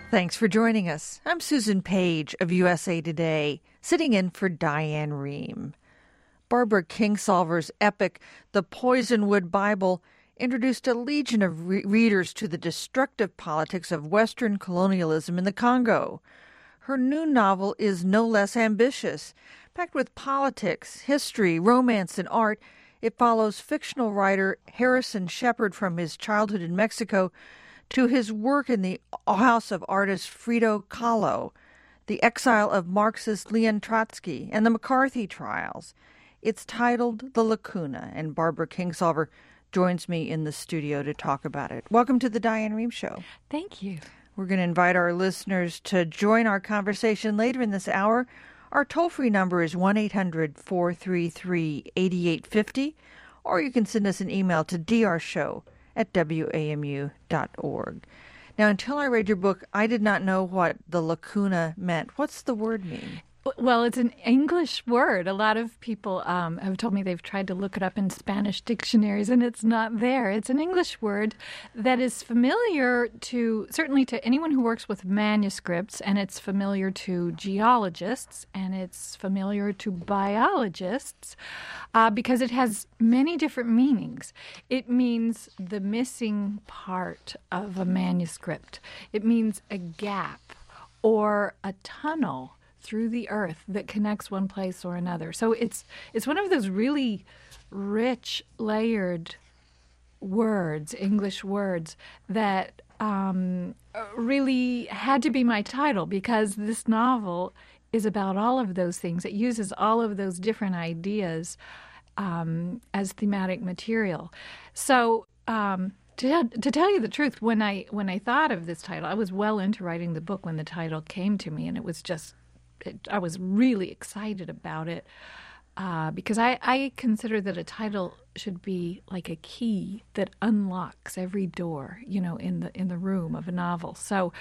Thanks for joining us. I'm Susan Page of USA Today, sitting in for Diane Rehm. Barbara Kingsolver's epic, The Poisonwood Bible, introduced a legion of readers to the destructive politics of Western colonialism in the Congo. Her new novel is no less ambitious. Packed with politics, history, romance, and art, it follows fictional writer Harrison Shepard from his childhood in Mexico to his work in the house of artist Frida Kahlo, the exile of Marxist Leon Trotsky, and the McCarthy trials. It's titled The Lacuna, and Barbara Kingsolver joins me in the studio to talk about it. Welcome to the Diane Rehm Show. Thank you. We're going to invite our listeners to join our conversation later in this hour. Our toll-free number is 1-800-433-8850, or you can send us an email to drashow@wamu.org. Now, until I read your book, I did not know what the lacuna meant. What's the word mean? Well, it's an English word. A lot of people have told me they've tried to look it up in Spanish dictionaries, and it's not there. It's an English word that is familiar to, certainly to anyone who works with manuscripts, and it's familiar to geologists, and it's familiar to biologists, because it has many different meanings. It means the missing part of a manuscript. It means a gap or a tunnel through the earth that connects one place or another. So it's one of those really rich, layered words, English words, that really had to be my title, because this novel is about all of those things. It uses all of those different ideas as thematic material. So to tell you the truth, when I thought of this title, I was well into writing the book when the title came to me, and it was just I was really excited about it because I consider that a title should be like a key that unlocks every door, in the room of a novel. So,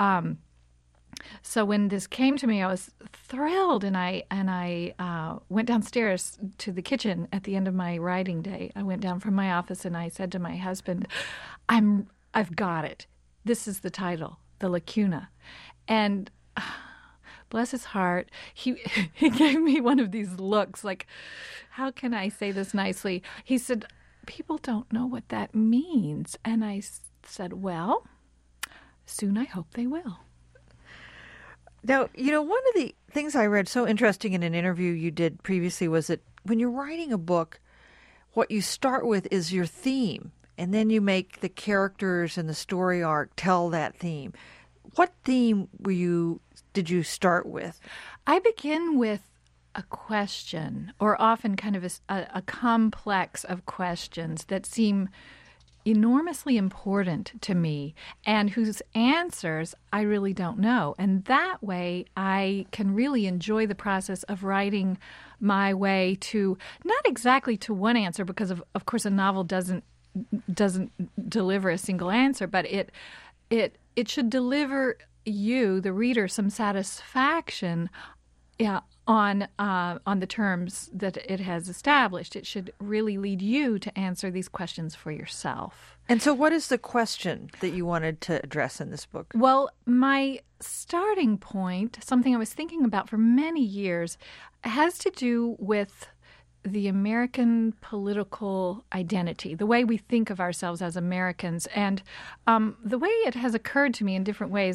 so when this came to me, I was thrilled, and I went downstairs to the kitchen at the end of my writing day. I went down from my office and I said to my husband, "I've got it. This is the title, The Lacuna," and bless his heart, he gave me one of these looks like, how can I say this nicely? He said, "People don't know what that means." And I said, "Well, soon I hope they will." Now, one of the things I read so interesting in an interview you did previously was that when you're writing a book, what you start with is your theme, and then you make the characters and the story arc tell that theme. What theme did you start with? I begin with a question, or often kind of a complex of questions that seem enormously important to me and whose answers I really don't know. And that way I can really enjoy the process of writing my way to, not exactly to one answer, because of course a novel doesn't deliver a single answer, but it should deliver you, the reader, some satisfaction on the terms that it has established. It should really lead you to answer these questions for yourself. And so what is the question that you wanted to address in this book? Well, my starting point, something I was thinking about for many years, has to do with the American political identity, the way we think of ourselves as Americans, and the way it has occurred to me in different ways.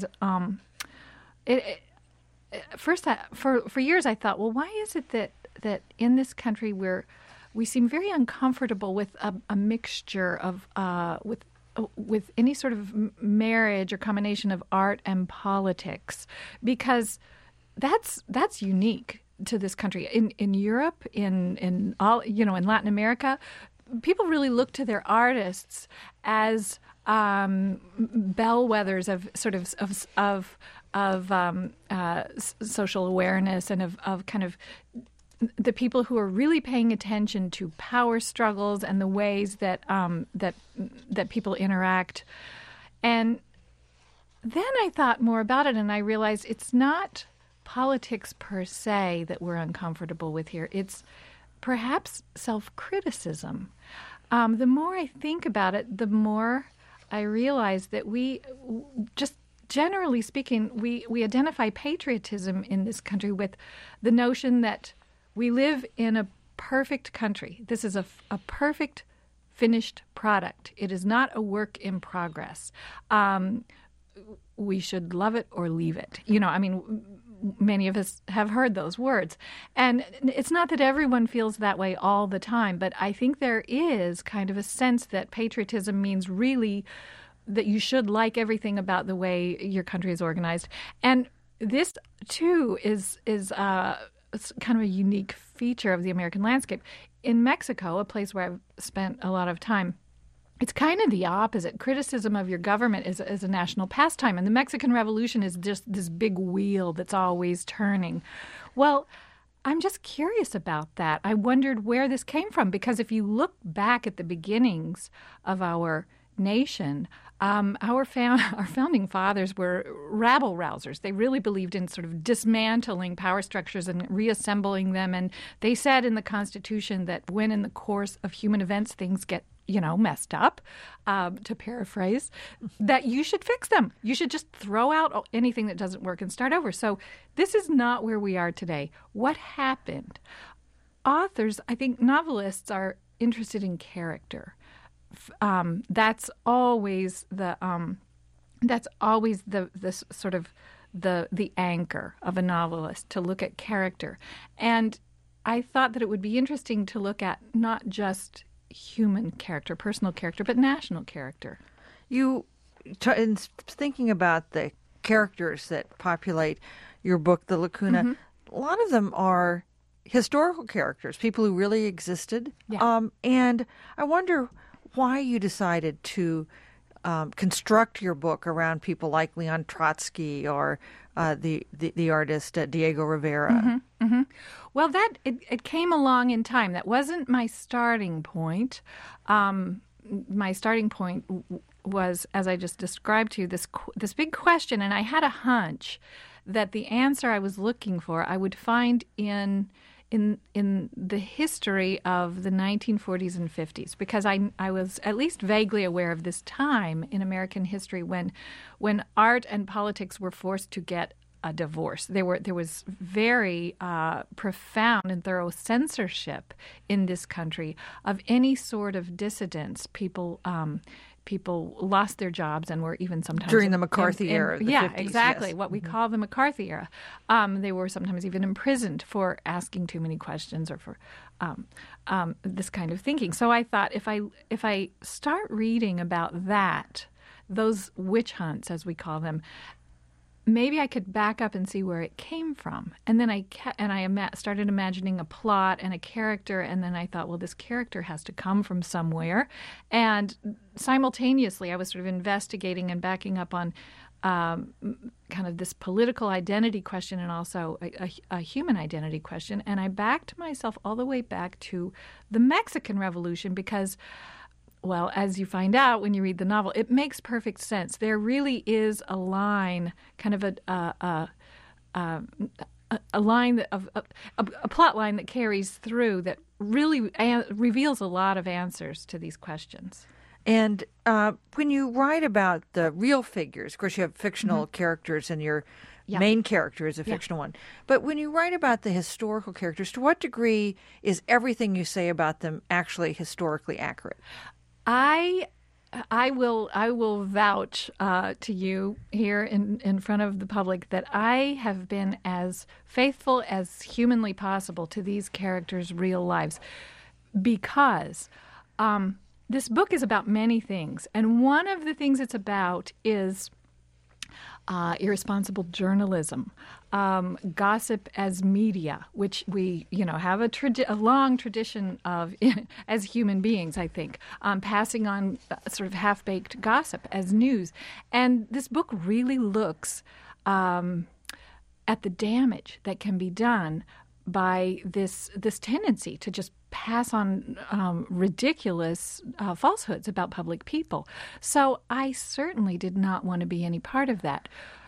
For years I thought, well, why is it that in this country we seem very uncomfortable with a mixture of with any sort of marriage or combination of art and politics, because that's unique to this country. In Europe, in all, in Latin America, people really look to their artists as bellwethers of sort of social awareness, and of kind of the people who are really paying attention to power struggles and the ways that that people interact. And then I thought more about it, and I realized it's not politics per se that we're uncomfortable with here. It's perhaps self-criticism. The more I think about it, the more I realize that we just generally speaking, we identify patriotism in this country with the notion that we live in a perfect country. This is a perfect finished product. It is not a work in progress. We should love it or leave it. Many of us have heard those words. And it's not that everyone feels that way all the time, but I think there is kind of a sense that patriotism means really that you should like everything about the way your country is organized. And this, too, is it's kind of a unique feature of the American landscape. In Mexico, a place where I've spent a lot of time, it's kind of the opposite. Criticism of your government is a national pastime, and the Mexican Revolution is just this big wheel that's always turning. Well, I'm just curious about that. I wondered where this came from, because if you look back at the beginnings of our nation, our founding fathers were rabble-rousers. They really believed in sort of dismantling power structures and reassembling them, and they said in the Constitution that when in the course of human events things get messed up, to paraphrase, that you should fix them. You should just throw out anything that doesn't work and start over. So this is not where we are today. What happened? Authors, I think novelists are interested in character. That's always the sort of the anchor of a novelist, to look at character. And I thought that it would be interesting to look at not just human character, personal character, but national character. In thinking about the characters that populate your book, The Lacuna, a lot of them are historical characters, people who really existed. Yeah. And I wonder why you decided to construct your book around people like Leon Trotsky or the artist Diego Rivera. Well, it came along in time. That wasn't my starting point. My starting point was, as I just described to you, this big question, and I had a hunch that the answer I was looking for I would find in the history of the 1940s and 50s, because I was at least vaguely aware of this time in American history when art and politics were forced to get a divorce. There was very profound and thorough censorship in this country of any sort of dissidence. People lost their jobs and were even sometimes during the McCarthy era. The 50s, exactly. Yes. What we call the McCarthy era. They were sometimes even imprisoned for asking too many questions or for this kind of thinking. So I thought if I start reading about that, those witch hunts, as we call them, maybe I could back up and see where it came from. And then I started imagining a plot and a character, and then I thought, well, this character has to come from somewhere. And simultaneously, I was sort of investigating and backing up on kind of this political identity question and also a human identity question. And I backed myself all the way back to the Mexican Revolution because, well, as you find out when you read the novel, it makes perfect sense. There really is a line, kind of a line a plot line that carries through that really reveals a lot of answers to these questions. And when you write about the real figures, of course, you have fictional characters, and your main character is a fictional one. But when you write about the historical characters, to what degree is everything you say about them actually historically accurate? I will vouch to you here in front of the public that I have been as faithful as humanly possible to these characters' real lives, because this book is about many things, and one of the things it's about is irresponsible journalism, gossip as media, which we, have a long tradition of as human beings, I think, passing on sort of half-baked gossip as news. And this book really looks at the damage that can be done by this tendency to just pass on ridiculous falsehoods about public people. So I certainly did not want to be any part of that.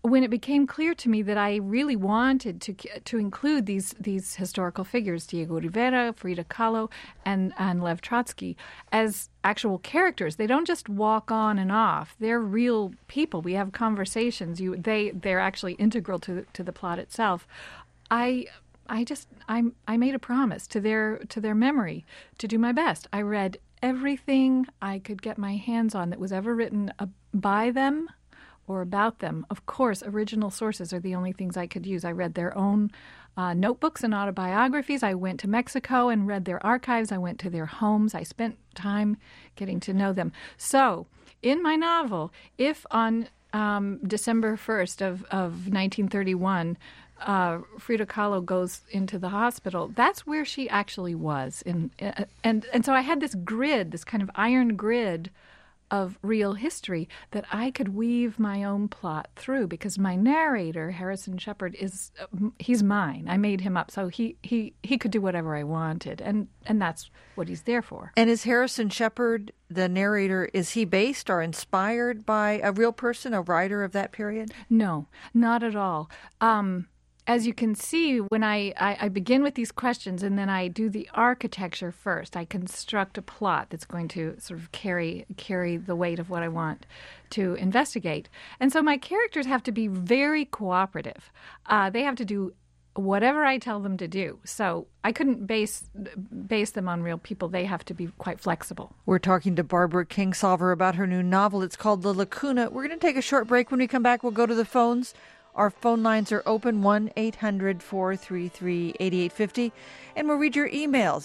when it became clear to me that I really wanted to include these historical figures, Diego Rivera, Frida Kahlo, and Lev Trotsky, as actual characters. They don't just walk on and off. They're real people. We have conversations. They're actually integral to the plot itself. I made a promise to their memory to do my best. I read everything I could get my hands on that was ever written by them or about them. Of course, original sources are the only things I could use. I read their own notebooks and autobiographies. I went to Mexico and read their archives. I went to their homes. I spent time getting to know them. So, in my novel, if on December 1st of 1931, Frida Kahlo goes into the hospital, that's where she actually was. And so I had this grid, this kind of iron grid of real history that I could weave my own plot through, because my narrator, Harrison Shepard, he's mine. I made him up, so he could do whatever I wanted, and that's what he's there for. And is Harrison Shepard, the narrator, is he based or inspired by a real person, a writer of that period? No, not at all. As you can see, when I begin with these questions and then I do the architecture first, I construct a plot that's going to sort of carry the weight of what I want to investigate. And so my characters have to be very cooperative. They have to do whatever I tell them to do. So I couldn't base them on real people. They have to be quite flexible. We're talking to Barbara Kingsolver about her new novel. It's called The Lacuna. We're going to take a short break. When we come back, we'll go to the phones. Our phone lines are open, 1-800-433-8850. And we'll read your emails.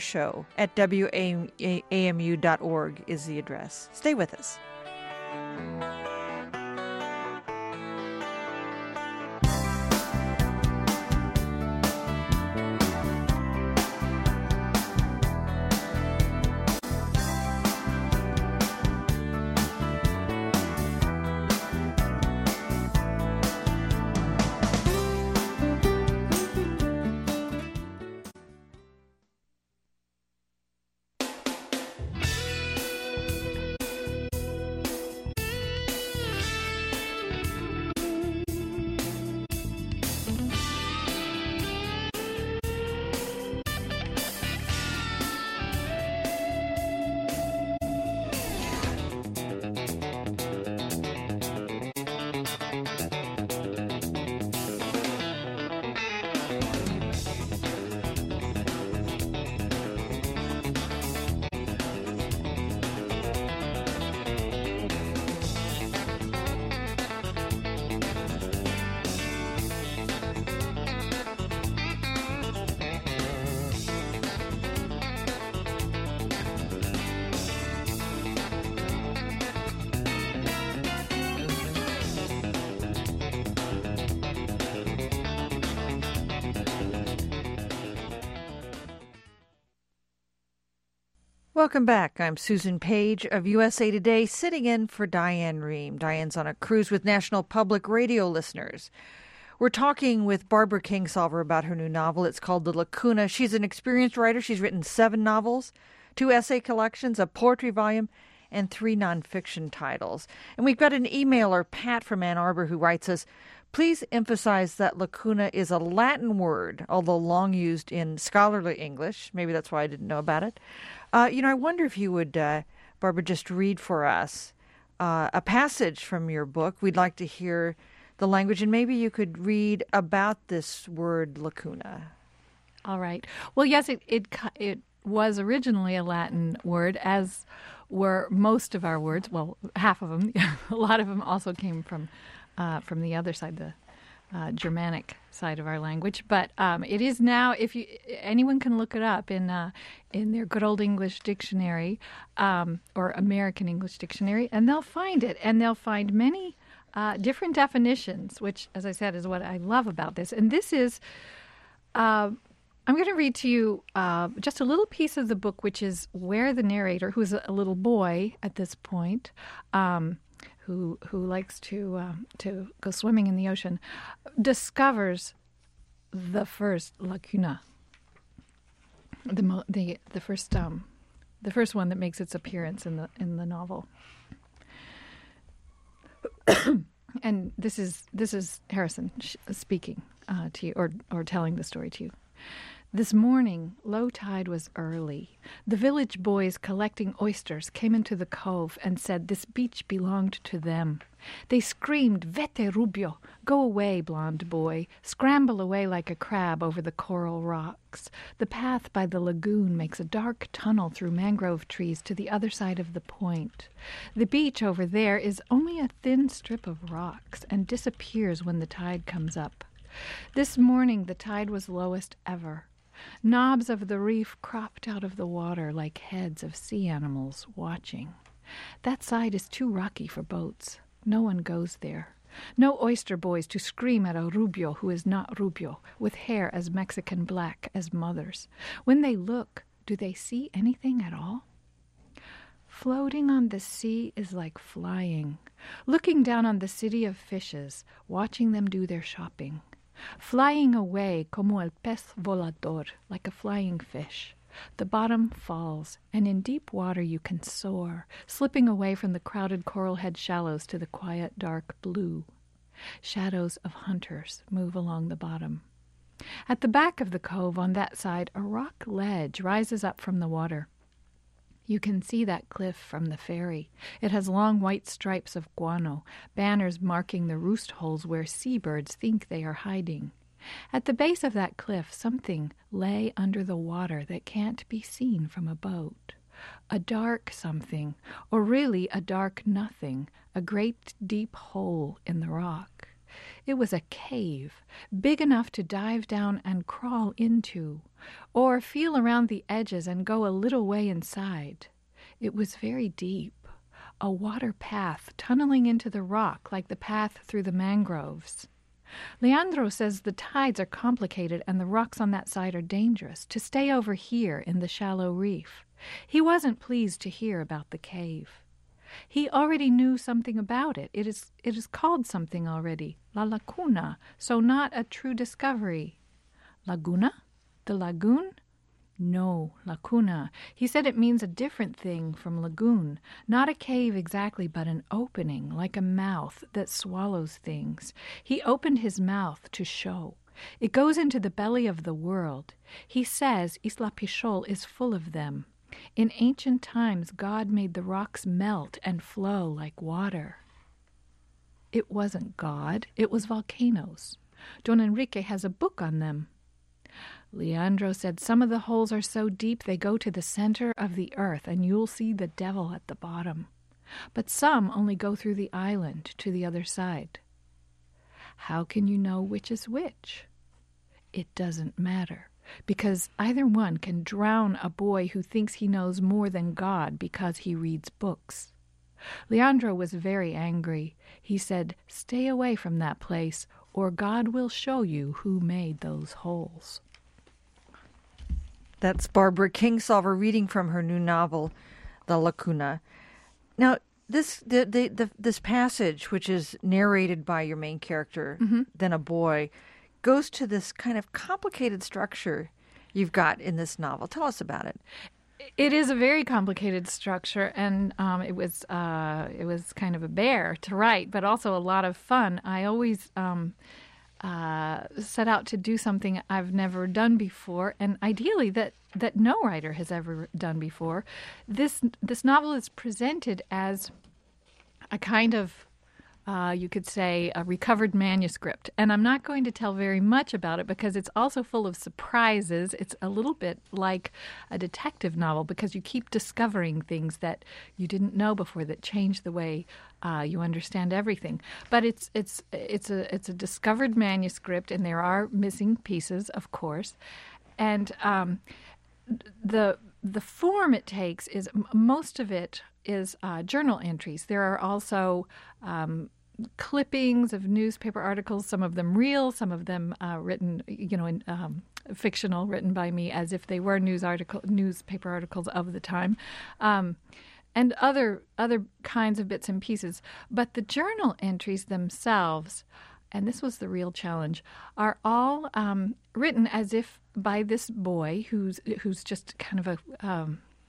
drshow@wamu.org is the address. Stay with us. Welcome back. I'm Susan Page of USA Today, sitting in for Diane Rehm. Diane's on a cruise with National Public Radio listeners. We're talking with Barbara Kingsolver about her new novel. It's called The Lacuna. She's an experienced writer. She's written 7 novels, 2 essay collections, a poetry volume, and 3 nonfiction titles. And we've got an emailer, Pat from Ann Arbor, who writes us, please emphasize that lacuna is a Latin word, although long used in scholarly English. Maybe that's why I didn't know about it. I wonder if you would, Barbara, just read for us a passage from your book. We'd like to hear the language, and maybe you could read about this word lacuna. All right. Well, yes, it was originally a Latin word, as were most of our words. Well, half of them. A lot of them also came from the other side, the Germanic side of our language. But it is now, anyone can look it up in their good old English dictionary or American English dictionary, and they'll find it. And they'll find many different definitions, which, as I said, is what I love about this. And this is, I'm going to read to you just a little piece of the book, which is where the narrator, who's a little boy at this point, who likes to go swimming in the ocean, discovers the first lacuna, the first one that makes its appearance in the novel. and this is Harrison speaking to you, or telling the story to you. This morning, low tide was early. The village boys collecting oysters came into the cove and said this beach belonged to them. They screamed, "Vete, Rubio! Go away, blonde boy! Scramble away like a crab over the coral rocks. The path by the lagoon makes a dark tunnel through mangrove trees to the other side of the point. The beach over there is only a thin strip of rocks and disappears when the tide comes up. This morning the tide was lowest ever. Knobs of the reef cropped out of the water like heads of sea animals watching. That side is too rocky for boats. No one goes there. No oyster boys to scream at a Rubio who is not Rubio, with hair as Mexican black as mother's. When they look, do they see anything at all? Floating on the sea is like flying. Looking down on the city of fishes, watching them do their shopping. Flying away como el pez volador, like a flying fish. The bottom falls, and in deep water you can soar, slipping away from the crowded coral head shallows to the quiet dark blue. Shadows of hunters move along the bottom. At the back of the cove on that side, a rock ledge rises up from the water. You can see that cliff from the ferry. It has long white stripes of guano, banners marking the roost holes where seabirds think they are hiding. At the base of that cliff, something lay under the water that can't be seen from a boat. A dark something, or really a dark nothing, a great deep hole in the rock. It was a cave, big enough to dive down and crawl into, or feel around the edges and go a little way inside. It was very deep, a water path tunneling into the rock like the path through the mangroves. Leandro says the tides are complicated and the rocks on that side are dangerous, to stay over here in the shallow reef. He wasn't pleased to hear about the cave. He already knew something about it. It is called something already, La Lacuna, so not a true discovery. Laguna? The lagoon? No, Lacuna. He said it means a different thing from lagoon. Not a cave exactly, but an opening, like a mouth that swallows things. He opened his mouth to show. It goes into the belly of the world. He says Isla Pichol is full of them. In ancient times, God made the rocks melt and flow like water. It wasn't God, it was volcanoes. Don Enrique has a book on them. Leandro said some of the holes are so deep they go to the center of the earth and you'll see the devil at the bottom. But some only go through the island to the other side. How can you know which is which? It doesn't matter, because either one can drown a boy who thinks he knows more than God because he reads books. Leandro was very angry. He said, "Stay away from that place, or God will show you who made those holes." That's Barbara Kingsolver reading from her new novel, La Lacuna. Now, this passage, which is narrated by your main character, then a boy, goes to this kind of complicated structure you've got in this novel. Tell us about it. It is a very complicated structure, and it was kind of a bear to write, but also a lot of fun. I always set out to do something I've never done before, and ideally that no writer has ever done before. This novel is presented as a kind of you could say, a recovered manuscript. And I'm not going to tell very much about it because it's also full of surprises. It's a little bit like a detective novel because you keep discovering things that you didn't know before that change the way you understand everything. But it's a discovered manuscript, and there are missing pieces, of course. And the form it takes is most of it is journal entries. There are also clippings of newspaper articles, some of them real, some of them written, in fictional, written by me as if they were newspaper articles of the time, and other kinds of bits and pieces. But the journal entries themselves, and this was the real challenge, are all written as if by this boy who's just kind of a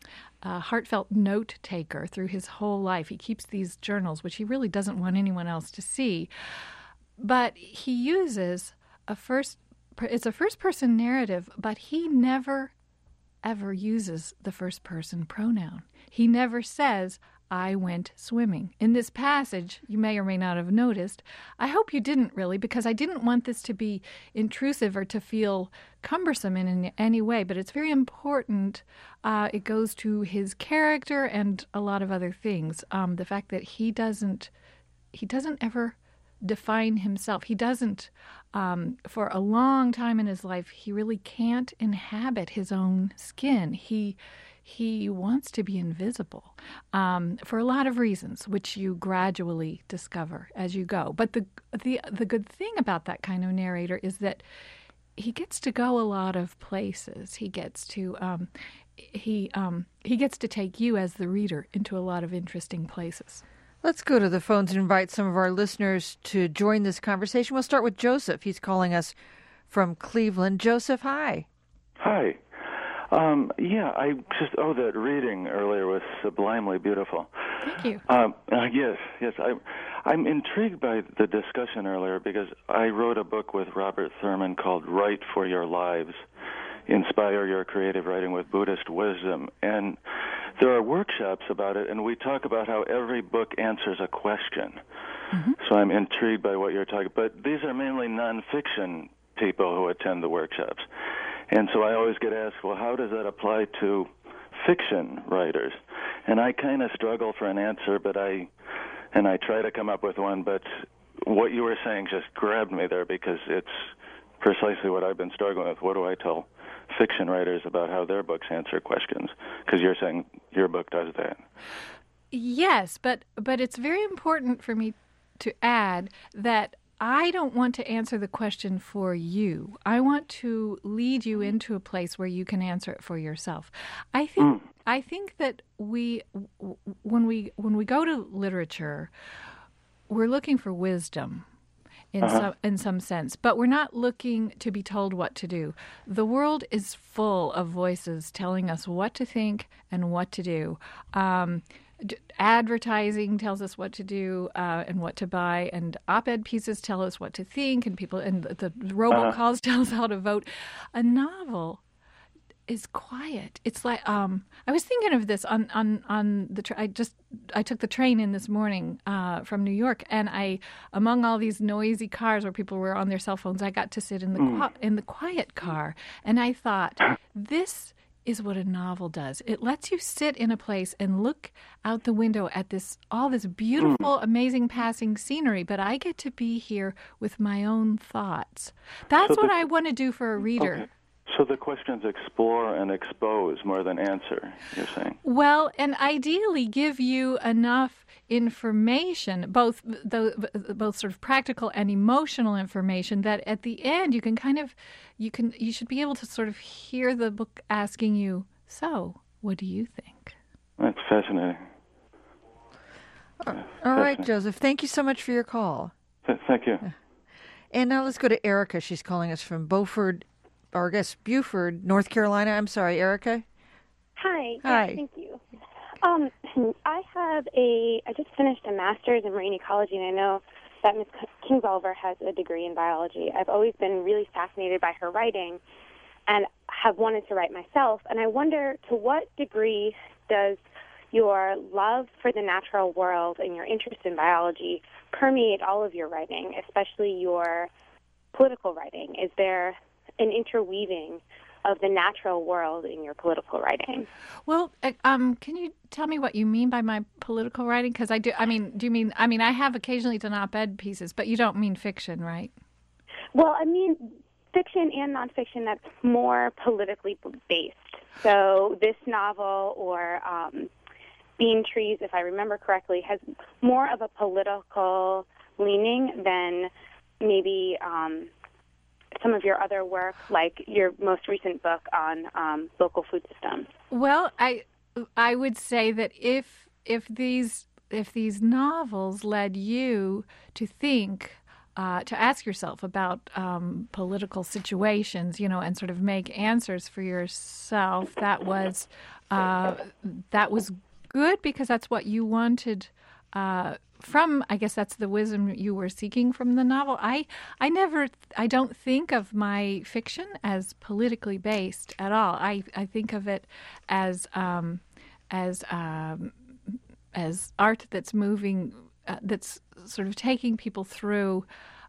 a heartfelt note taker through his whole life. He keeps these journals, which he really doesn't want anyone else to see. But he uses it's a first-person narrative, but he never, ever uses the first-person pronoun. He never says, I went swimming. In this passage, you may or may not have noticed, I hope you didn't really, because I didn't want this to be intrusive or to feel cumbersome in any way, but it's very important. It goes to his character and a lot of other things. The fact that he doesn't ever define himself. He doesn't, for a long time in his life, he really can't inhabit his own skin. He wants to be invisible for a lot of reasons, which you gradually discover as you go. But the good thing about that kind of narrator is that he gets to go a lot of places. He gets to he gets to take you as the reader into a lot of interesting places. Let's go to the phones and invite some of our listeners to join this conversation. We'll start with Joseph. He's calling us from Cleveland. Joseph, hi. Hi. That reading earlier was sublimely beautiful. Thank you. Yes. I'm intrigued by the discussion earlier because I wrote a book with Robert Thurman called Write for Your Lives, Inspire Your Creative Writing with Buddhist Wisdom. And there are workshops about it, and we talk about how every book answers a question. Mm-hmm. So I'm intrigued by what you're talking about. But these are mainly nonfiction people who attend the workshops. And so I always get asked, well, how does that apply to fiction writers? And I kind of struggle for an answer, but I try to come up with one, but what you were saying just grabbed me there because it's precisely what I've been struggling with. What do I tell fiction writers about how their books answer questions? Because you're saying your book does that. Yes, but it's very important for me to add that I don't want to answer the question for you. I want to lead you into a place where you can answer it for yourself. I think that when we go to literature, we're looking for wisdom in some sense, but we're not looking to be told what to do. The world is full of voices telling us what to think and what to do. Advertising tells us what to do and what to buy, and op-ed pieces tell us what to think, and the robocalls tell us how to vote. A novel is quiet. It's like I was thinking of this on the I took the train in this morning from New York, and among all these noisy cars where people were on their cell phones, I got to sit in the quiet car, and I thought, this is what a novel does. It lets you sit in a place and look out the window at all this beautiful, amazing passing scenery, but I get to be here with my own thoughts. That's what I want to do for a reader. Okay. So the questions explore and expose more than answer, you're saying? Well, and ideally give you enough information, both sort of practical and emotional information, that at the end you should be able to sort of hear the book asking you, so what do you think? That's fascinating. All right, Joseph. Thank you so much for your call. Thank you. And now let's go to Erica. She's calling us from Buford, North Carolina. I'm sorry, Erica. Hi. Hi. Yes, thank you. I just finished a master's in marine ecology, and I know that Ms. Kingsolver has a degree in biology. I've always been really fascinated by her writing and have wanted to write myself. And I wonder, to what degree does your love for the natural world and your interest in biology permeate all of your writing, especially your political writing? Is there an interweaving of the natural world in your political writing? Well, can you tell me what you mean by my political writing? Because I do. I mean, I have occasionally done op-ed pieces, but you don't mean fiction, right? Well, I mean fiction and nonfiction that's more politically based. So this novel, or Bean Trees, if I remember correctly, has more of a political leaning than maybe some of your other work, like your most recent book on local food systems. Well, I would say that if these novels led you to think, to ask yourself about political situations, and sort of make answers for yourself, that was that was good because that's what you wanted from, I guess that's the wisdom you were seeking from the novel. I don't think of my fiction as politically based at all. I think of it as art that's moving, that's sort of taking people through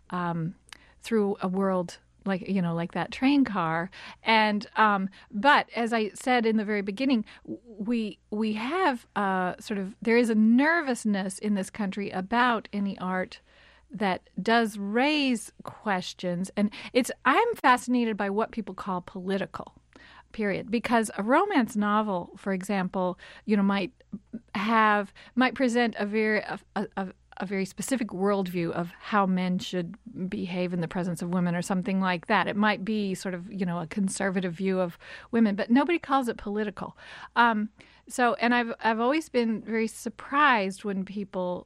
a world like that train car. And but as I said in the very beginning, we have there is a nervousness in this country about any art that does raise questions, and I'm fascinated by what people call political. Period. Because a romance novel, for example, might present a very specific worldview of how men should behave in the presence of women or something like that. It might be sort of, a conservative view of women, but nobody calls it political. And I've always been very surprised when people,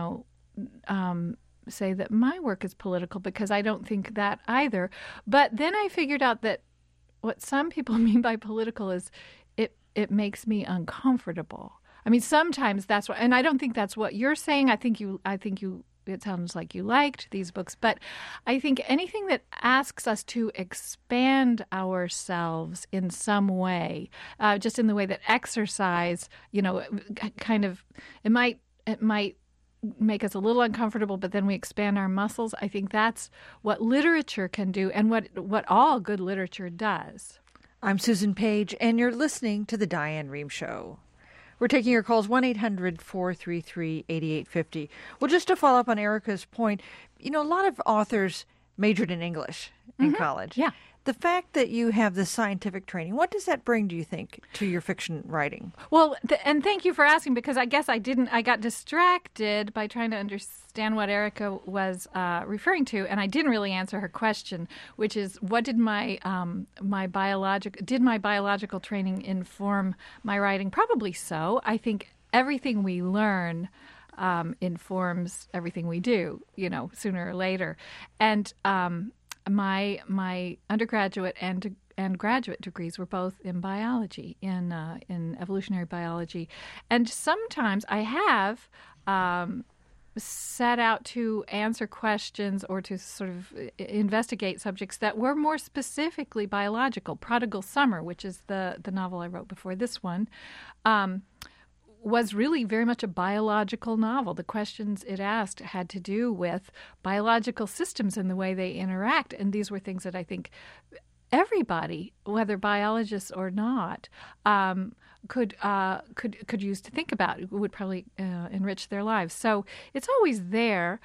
say that my work is political, because I don't think that either. But then I figured out that what some people mean by political is it makes me uncomfortable. I mean, sometimes that's what, and I don't think that's what you're saying. I think you. It sounds like you liked these books, but I think anything that asks us to expand ourselves in some way, just in the way that exercise, kind of, it might make us a little uncomfortable, but then we expand our muscles. I think that's what literature can do, and what all good literature does. I'm Susan Page, and you're listening to The Diane Rehm Show. We're taking your calls, 1-800-433-8850. Well, just to follow up on Erica's point, a lot of authors majored in English in college. Yeah. The fact that you have the scientific training, what does that bring, do you think, to your fiction writing? Well, and thank you for asking, because I guess I got distracted by trying to understand what Erica was referring to, and I didn't really answer her question, which is, what did my biological training inform my writing? Probably so. I think everything we learn informs everything we do, sooner or later. And my undergraduate and graduate degrees were both in biology, in evolutionary biology, and sometimes I have set out to answer questions or to sort of investigate subjects that were more specifically biological. Prodigal Summer, which is the novel I wrote before this one, was really very much a biological novel. The questions it asked had to do with biological systems and the way they interact, and these were things that I think everybody, whether biologists or not, could use to think about. It would probably enrich their lives. So it's always there.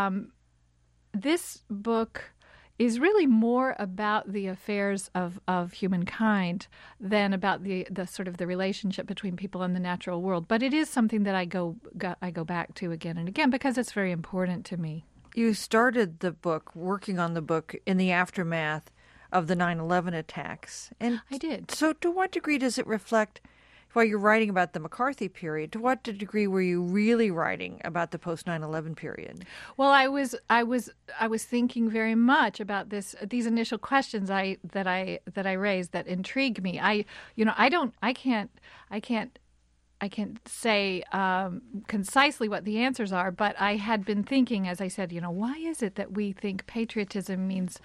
This book is really more about the affairs of humankind than about the sort of the relationship between people and the natural world. But it is something that I go back to again and again, because it's very important to me. You started the book, working on the book, in the aftermath of the 9/11 attacks. And I did. So to what degree does it reflect, while you're writing about the McCarthy period, to what degree were you really writing about the post 9/11 period? Well, I was thinking very much about these initial questions that I raised that intrigue me. I can't say concisely what the answers are, but I had been thinking, as I said, why is it that we think patriotism means,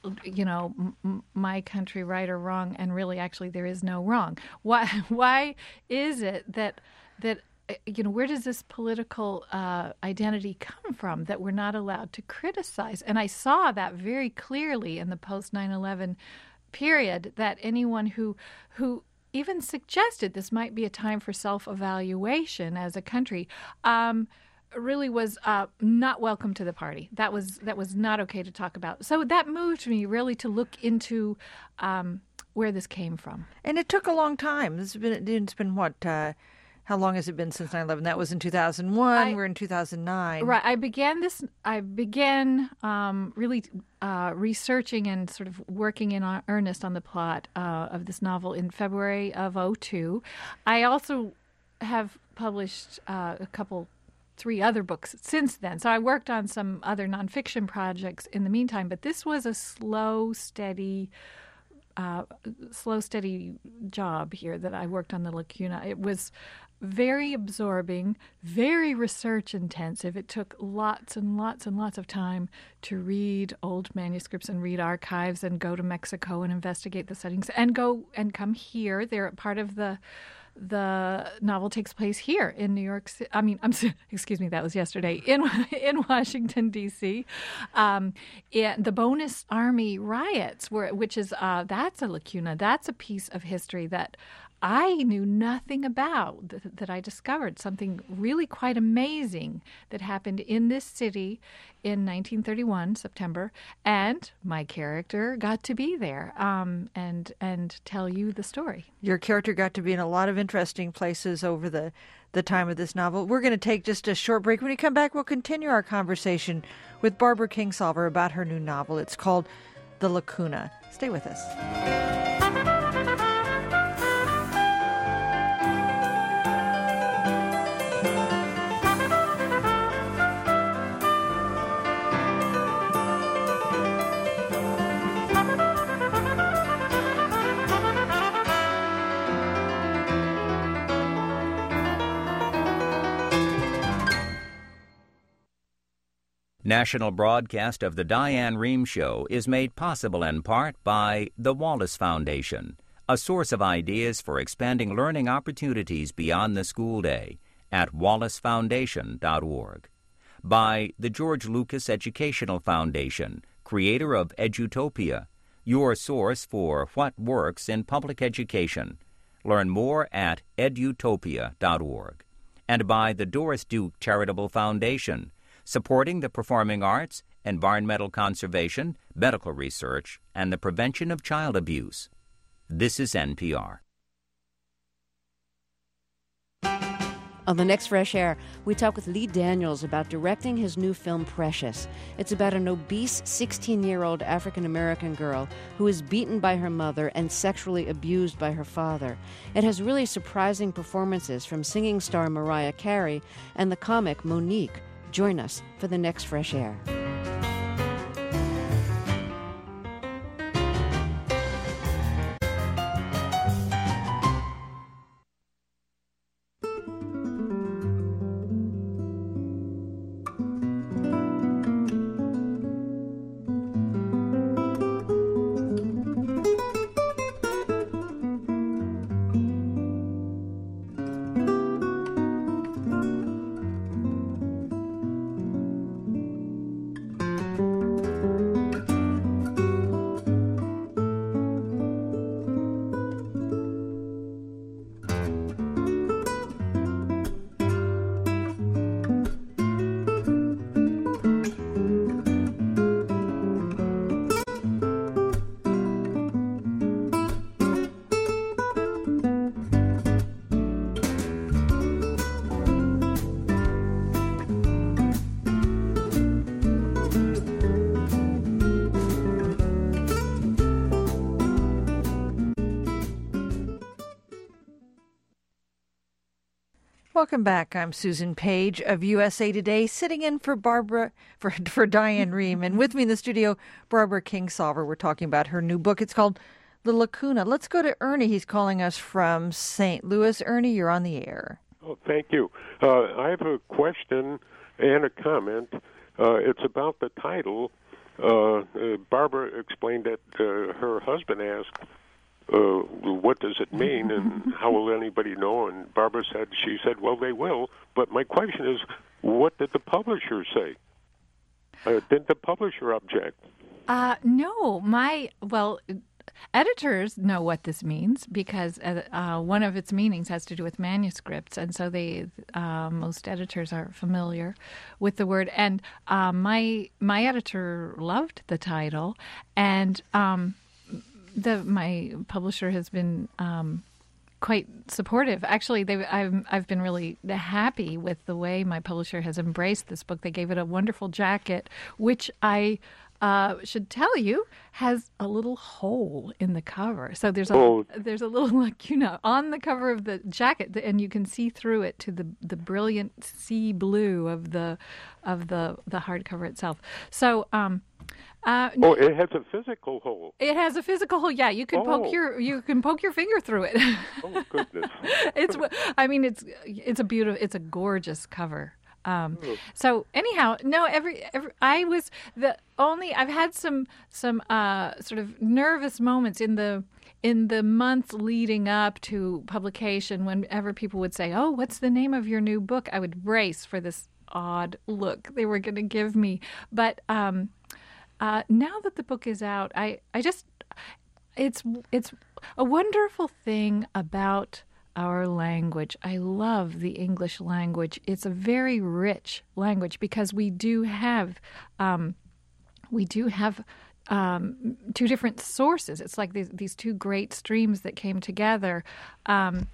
my country right or wrong, and really actually there is no wrong? Why is it that where does this political identity come from that we're not allowed to criticize? And I saw that very clearly in the post 9/11 period, that anyone who even suggested this might be a time for self-evaluation as a country really was not welcome to the party. That was not okay to talk about. So that moved me really to look into where this came from. And it took a long time. It's been what? How long has it been since 9/11? That was in 2001. We're in 2009. Right. I began really researching and sort of working in earnest on the plot of this novel in February of 2002. I also have published three other books since then. So I worked on some other nonfiction projects in the meantime, but this was a slow, steady slow, steady job here that I worked on the Lacuna. It was very absorbing, very research intensive. It took lots and lots and lots of time to read old manuscripts and read archives and go to Mexico and investigate the settings and go and come here. They're part of the novel takes place here in New York City. Excuse me, that was yesterday in Washington D.C. The Bonus Army riots, that's a lacuna. That's a piece of history that I knew nothing about, that I discovered something really quite amazing that happened in this city in 1931, September, and my character got to be there and tell you the story. Your character got to be in a lot of interesting places over the time of this novel. We're going to take just a short break. When we come back, we'll continue our conversation with Barbara Kingsolver about her new novel. It's called The Lacuna. Stay with us. National broadcast of the Diane Rehm Show is made possible in part by the Wallace Foundation, a source of ideas for expanding learning opportunities beyond the school day at wallacefoundation.org. By the George Lucas Educational Foundation, creator of Edutopia, your source for what works in public education. Learn more at edutopia.org. And by the Doris Duke Charitable Foundation, supporting the performing arts, environmental conservation, medical research, and the prevention of child abuse. This is NPR. On the next Fresh Air, we talk with Lee Daniels about directing his new film Precious. It's about an obese 16-year-old African-American girl who is beaten by her mother and sexually abused by her father. It has really surprising performances from singing star Mariah Carey and the comic Monique. Join us for the next Fresh Air. Welcome back. I'm Susan Page of USA Today, sitting in for Diane Rehm. And with me in the studio, Barbara Kingsolver. We're talking about her new book. It's called The Lacuna. Let's go to Ernie. He's calling us from St. Louis. Ernie, you're on the air. Oh, thank you. I have a question and a comment. It's about the title. Barbara explained that her husband asked, what does it mean and how will anybody know? And Barbara she said, well, they will. But my question is, what did the publisher say? Did the publisher object? No. Editors know what this means because one of its meanings has to do with manuscripts, and so most editors are familiar with the word. And my editor loved the title, and my publisher has been quite supportive. Actually, I've been really happy with the way my publisher has embraced this book. They gave it a wonderful jacket, which I should tell you has a little hole in the cover. So there's a little lacuna on the cover of the jacket, and you can see through it to the brilliant sea blue of the hardcover itself. So Oh, it has a physical hole. It has a physical hole. Yeah, you can poke your finger through it. Oh it's goodness! it's a beautiful, it's a gorgeous cover. So anyhow, no, I've had some sort of nervous moments in the months leading up to publication. Whenever people would say, "Oh, what's the name of your new book?" I would brace for this odd look they were going to give me. But now that the book is out, it's a wonderful thing about our language. I love the English language. It's a very rich language because we do have two different sources. It's like these two great streams that came together from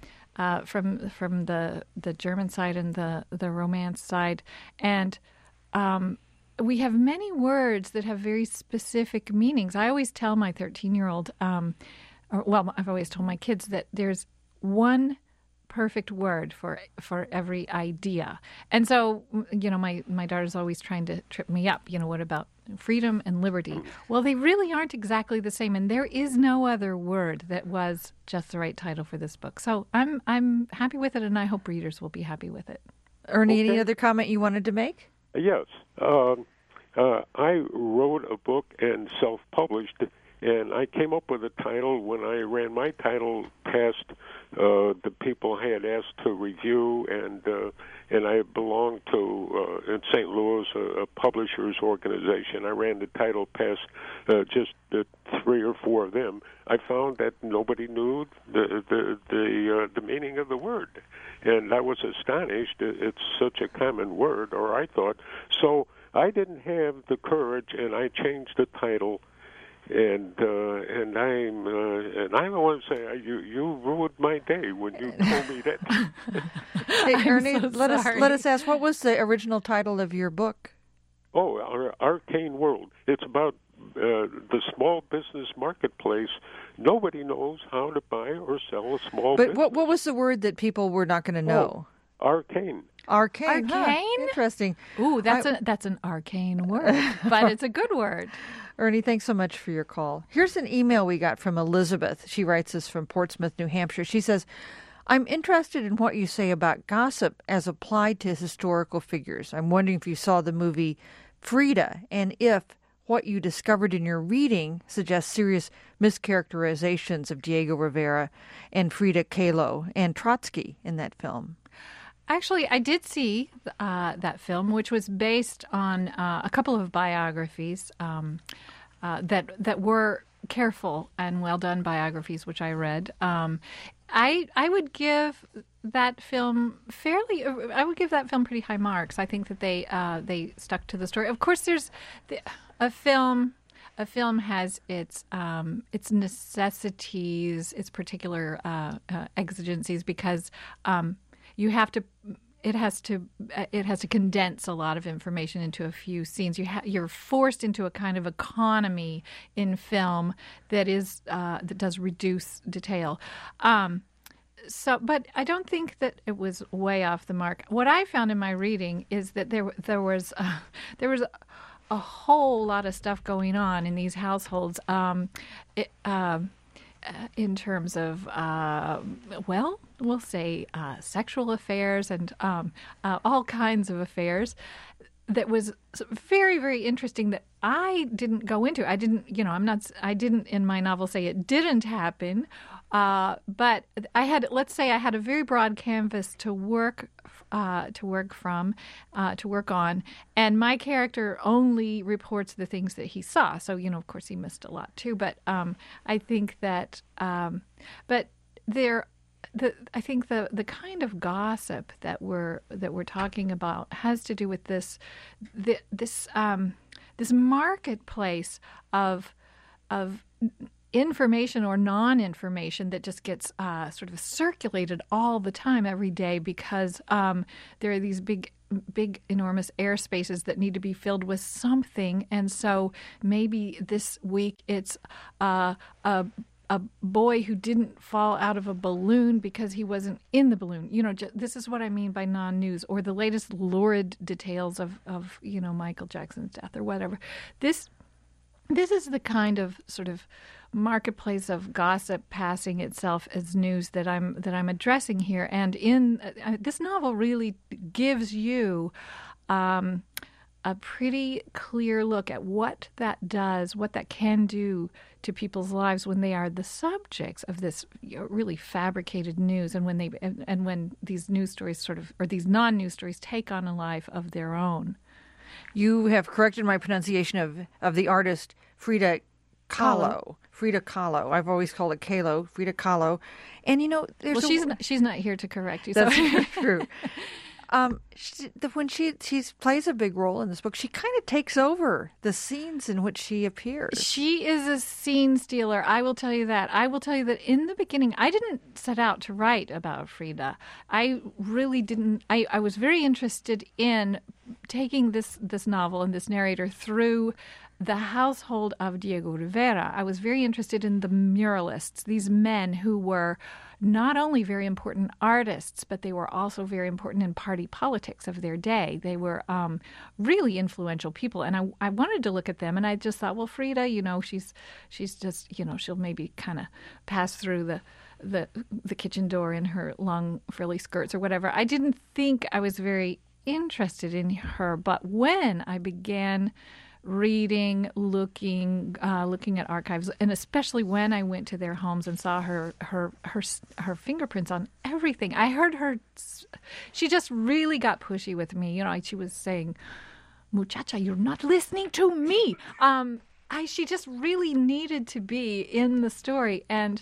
the German side and the Romance side, and we have many words that have very specific meanings. I always tell my 13-year-old, I've always told my kids that there's one perfect word for every idea. And so, my daughter's always trying to trip me up. What about freedom and liberty? Well, they really aren't exactly the same, and there is no other word that was just the right title for this book. So I'm happy with it, and I hope readers will be happy with it. Ernie, any other comment you wanted to make? Yes. I wrote a book and self-published, and I came up with a title when I ran my title past the people I had asked to review, and I belonged to in St. Louis a publishers organization. I ran the title past just 3 or 4 of them. I found that nobody knew the meaning of the word, and I was astonished. It's such a common word, or I thought so. I didn't have the courage, and I changed the title. And I want to say you ruined my day when you told me that. Hey, Ernie, let us ask, what was the original title of your book? Oh, Our Arcane World. It's about the small business marketplace. Nobody knows how to buy or sell a small business. But what was the word that people were not going to know? Arcane. Arcane. Huh? Interesting. Ooh, that's an arcane word, but it's a good word. Ernie, thanks so much for your call. Here's an email we got from Elizabeth. She writes us from Portsmouth, New Hampshire. She says, I'm interested in what you say about gossip as applied to historical figures. I'm wondering if you saw the movie Frida, and if what you discovered in your reading suggests serious mischaracterizations of Diego Rivera and Frida Kahlo and Trotsky in that film. Actually, I did see that film, which was based on a couple of biographies that were careful and well done biographies, which I read. I would give that film pretty high marks. I think that they stuck to the story. Of course, there's a film. A film has its necessities, its particular exigencies, because it has to condense a lot of information into a few scenes. You're forced into a kind of economy in film that does reduce detail. But I don't think that it was way off the mark. What I found in my reading is that there was a whole lot of stuff going on in these households. In terms of, we'll say sexual affairs and all kinds of affairs, that was very, very interesting that I didn't go into. I didn't in my novel say it didn't happen, but I had a very broad canvas to work on, and my character only reports the things that he saw. So, of course, he missed a lot too. But I think that, I think the kind of gossip that we're talking about has to do with this marketplace of information or non-information that just gets sort of circulated all the time, every day, because there are these big, enormous airspaces that need to be filled with something. And so maybe this week it's a boy who didn't fall out of a balloon because he wasn't in the balloon. This is what I mean by non-news, or the latest lurid details of Michael Jackson's death or whatever. This is the kind of sort of marketplace of gossip passing itself as news that I'm addressing here. And in this novel really gives you a pretty clear look at what that does, what that can do to people's lives when they are the subjects of this really fabricated news, and when these news stories or these non-news stories take on a life of their own. You have corrected my pronunciation of the artist Frida Kahlo. Frida Kahlo. I've always called it Kahlo. Frida Kahlo. And she's not here to correct you. That's so. true. When she plays a big role in this book, she kind of takes over the scenes in which she appears. She is a scene stealer. I will tell you that. I will tell you that in the beginning, I didn't set out to write about Frida. I really didn't. I was very interested in taking this novel and this narrator through the household of Diego Rivera. I was very interested in the muralists, these men who were not only very important artists, but they were also very important in party politics of their day. They were really influential people, and I wanted to look at them, and I just thought, well, Frida, she's just, she'll maybe kind of pass through the kitchen door in her long frilly skirts or whatever. I didn't think I was very interested in her, but when I began reading, looking at archives, and especially when I went to their homes and saw her fingerprints on everything. I heard her. She just really got pushy with me. She was saying, "Muchacha, you're not listening to me." She just really needed to be in the story, and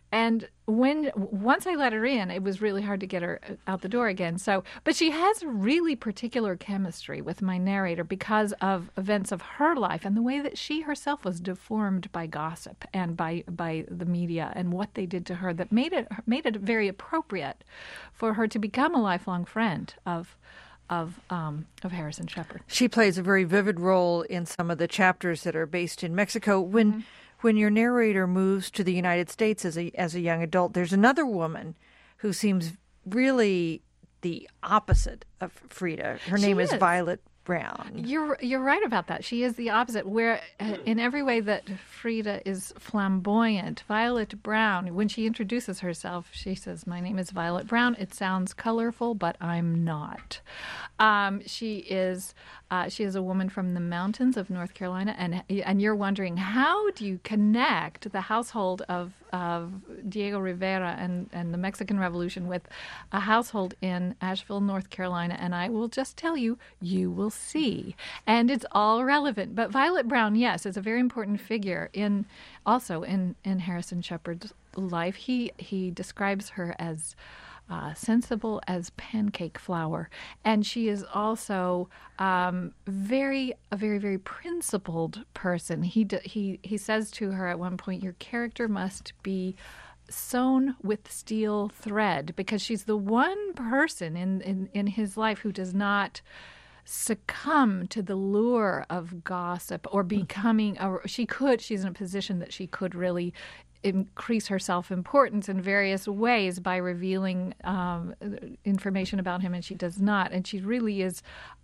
once I let her in, it was really hard to get her out the door again. But she has a really particular chemistry with my narrator because of events of her life and the way that she herself was deformed by gossip and by the media and what they did to her that made it very appropriate for her to become a lifelong friend of Harrison Shepherd. She plays a very vivid role in some of the chapters that are based in Mexico. When your narrator moves to the United States as a young adult, there's another woman who seems really the opposite of Frida. Her name is Violet Brown. You're right about that. She is the opposite, where in every way that Frida is flamboyant, Violet Brown, when she introduces herself, she says, "My name is Violet Brown. It sounds colorful, but I'm not." She is a woman from the mountains of North Carolina, and you're wondering, how do you connect the household of Diego Rivera and the Mexican Revolution with a household in Asheville, North Carolina? And I will just tell you, you will see. And it's all relevant. But Violet Brown, yes, is a very important figure in Harrison Shepherd's life. He describes her as sensible as pancake flour, and she is also a very, very principled person. He says to her at one point, "Your character must be sewn with steel thread," because she's the one person in his life who does not succumb to the lure of gossip or becoming she's in a position that she could really increase her self-importance in various ways by revealing information about him, and she does not. And she really is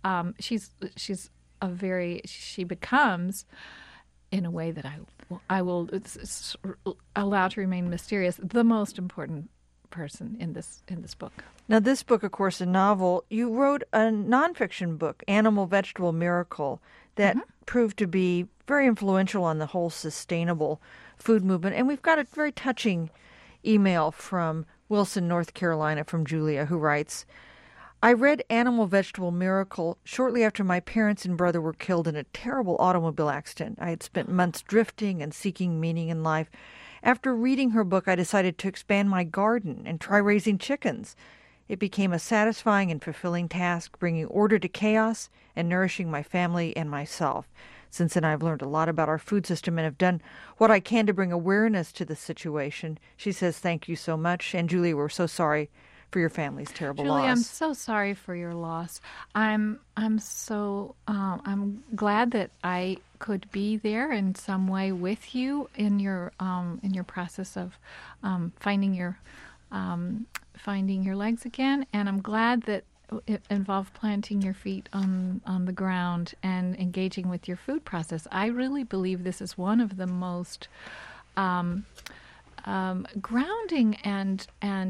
she becomes, in a way that I will allow to remain mysterious, the most important person in this book. Now, this book, of course, a novel. You wrote a nonfiction book, Animal Vegetable Miracle, that proved to be very influential on the whole sustainable food movement. And we've got a very touching email from Wilson, North Carolina, from Julia, who writes, "I read Animal Vegetable Miracle shortly after my parents and brother were killed in a terrible automobile accident. I had spent months drifting and seeking meaning in life. After reading her book, I decided to expand my garden and try raising chickens. It became a satisfying and fulfilling task, bringing order to chaos and nourishing my family and myself. Since then, I've learned a lot about our food system and have done what I can to bring awareness to the situation." She says, "Thank you so much." And Julie, we're so sorry for your family's terrible loss. Julie, I'm so sorry for your loss. I'm glad that I could be there in some way with you in your process of finding your legs again, and I'm glad that involve planting your feet on the ground and engaging with your food process. I really believe this is one of the most grounding and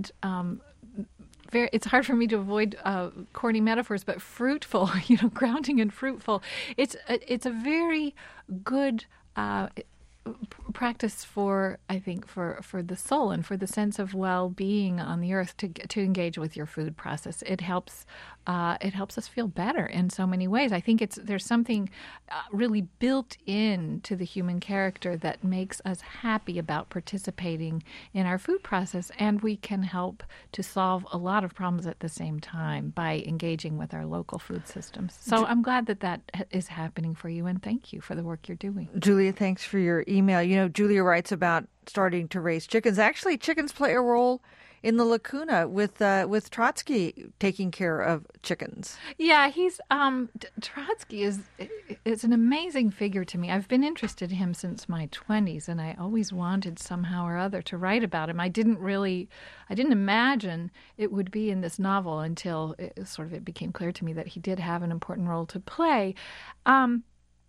it's hard for me to avoid corny metaphors, but fruitful, grounding and fruitful. It's a very good practice for, I think, for the soul and for the sense of well-being on the earth to engage with your food process. It helps us feel better in so many ways. I think there's something really built into the human character that makes us happy about participating in our food process, and we can help to solve a lot of problems at the same time by engaging with our local food systems. So I'm glad that is happening for you, and thank you for the work you're doing. Julia, thanks for your email. Julia writes about starting to raise chickens. Actually, chickens play a role in the Lacuna with Trotsky taking care of chickens. Yeah, he's Trotsky is an amazing figure to me. I've been interested in him since my 20s, and I always wanted somehow or other to write about him. I didn't imagine it would be in this novel until it became clear to me that he did have an important role to play. And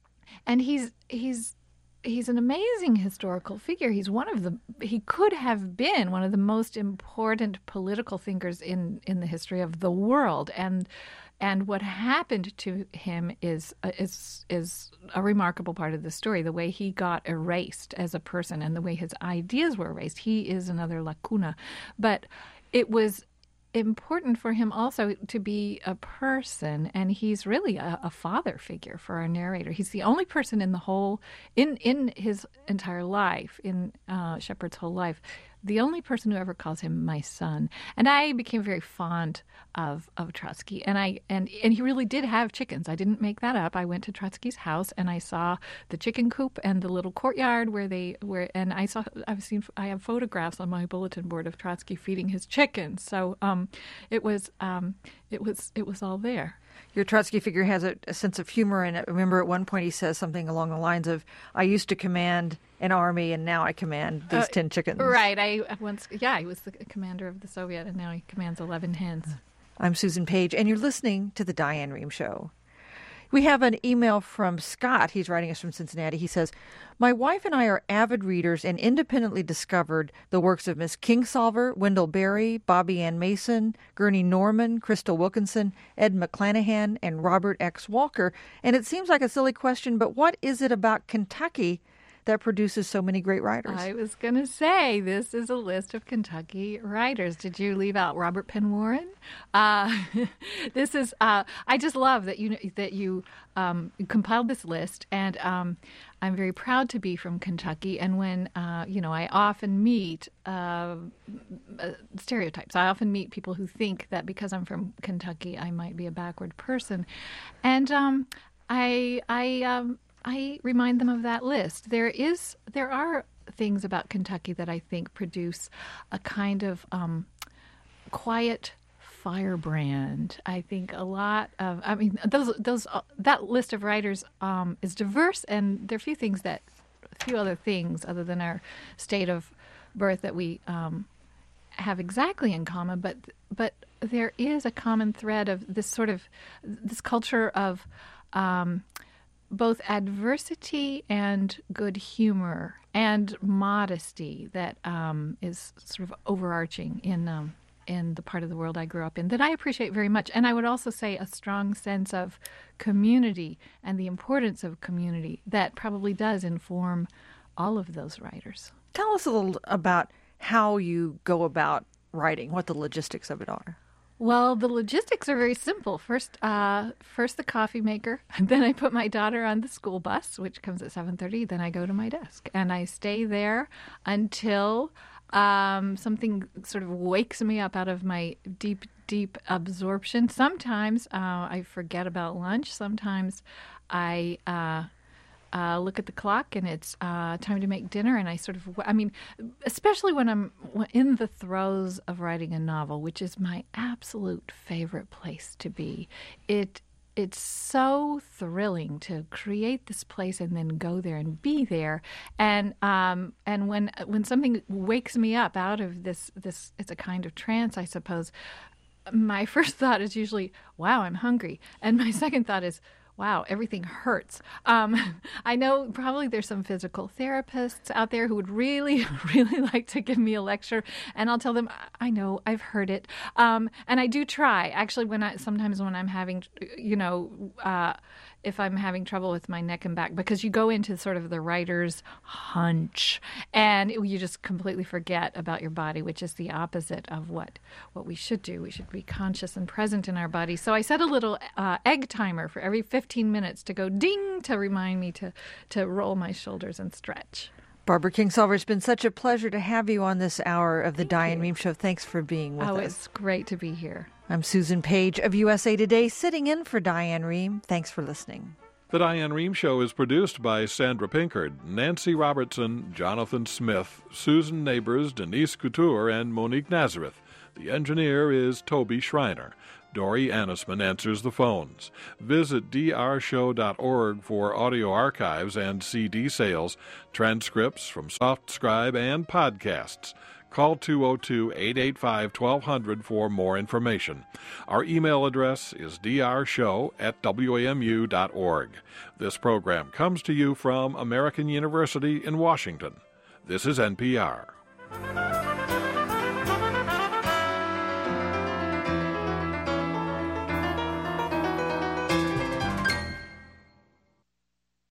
he's an amazing historical figure. He could have been one of the most important political thinkers in the history of the world. And what happened to him is a remarkable part of the story. The way he got erased as a person and the way his ideas were erased. He is another lacuna. But it was important for him also to be a person, and he's really a father figure for our narrator. He's the only person in his entire life, in Shepard's whole life, the only person who ever calls him my son. And I became very fond of Trotsky, and he really did have chickens. I didn't make that up. I went to Trotsky's house and I saw the chicken coop and the little courtyard and I have photographs on my bulletin board of Trotsky feeding his chickens. So it was all there. Your Trotsky figure has a sense of humor, and I remember at one point he says something along the lines of, "I used to command an army, and now I command these 10 chickens." Right. He was the commander of the Soviet, and now he commands 11 hens. I'm Susan Page, and you're listening to The Diane Rehm Show. We have an email from Scott. He's writing us from Cincinnati. He says, "My wife and I are avid readers and independently discovered the works of Miss Kingsolver, Wendell Berry, Bobby Ann Mason, Gurney Norman, Crystal Wilkinson, Ed McClanahan, and Robert X. Walker. And it seems like a silly question, but what is it about Kentucky that produces so many great writers?" I was going to say, this is a list of Kentucky writers. Did you leave out Robert Penn Warren? This is. I just love that you compiled this list, and I'm very proud to be from Kentucky. And when I often meet stereotypes. I often meet people who think that because I'm from Kentucky, I might be a backward person, and I remind them of that list. There are things about Kentucky that I think produce a kind of quiet firebrand. I think a lot of, that list of writers is diverse, and there are few other things other than our state of birth that we have exactly in common. But there is a common thread of this culture of both adversity and good humor and modesty that is sort of overarching in the part of the world I grew up in that I appreciate very much. And I would also say a strong sense of community and the importance of community that probably does inform all of those writers. Tell us a little about how you go about writing, what the logistics of it are. Well, the logistics are very simple. First the coffee maker, and then I put my daughter on the school bus, which comes at 7:30. Then I go to my desk, and I stay there until something sort of wakes me up out of my deep absorption. Sometimes I forget about lunch. Sometimes I look at the clock and it's time to make dinner, and especially when I'm in the throes of writing a novel, which is my absolute favorite place to be. It's so thrilling to create this place and then go there and be there. And when something wakes me up out of this, it's a kind of trance, I suppose. my first thought is usually, wow, I'm hungry. And my second thought is, wow, everything hurts. I know probably there's some physical therapists out there who would really, really like to give me a lecture, and I'll tell them, I know, I've heard it. And I do try. Actually, sometimes when I'm having, if I'm having trouble with my neck and back, because you go into sort of the writer's hunch, and you just completely forget about your body, which is the opposite of what we should do. We should be conscious and present in our body. So I set a little egg timer for every 15 minutes to go ding to remind me to roll my shoulders and stretch. Barbara Kingsolver, it's been such a pleasure to have you on this hour of the Diane Rehm Show. Thanks for being with us. It's great to be here. I'm Susan Page of USA Today, sitting in for Diane Rehm. Thanks for listening. The Diane Rehm Show is produced by Sandra Pinkard, Nancy Robertson, Jonathan Smith, Susan Neighbors, Denise Couture, and Monique Nazareth. The engineer is Toby Schreiner. Dory Annisman answers the phones. Visit drshow.org for audio archives and CD sales, transcripts from SoftScribe, and podcasts. Call 202-885-1200 for more information. Our email address is drshow@wamu.org. This program comes to you from American University in Washington. This is NPR.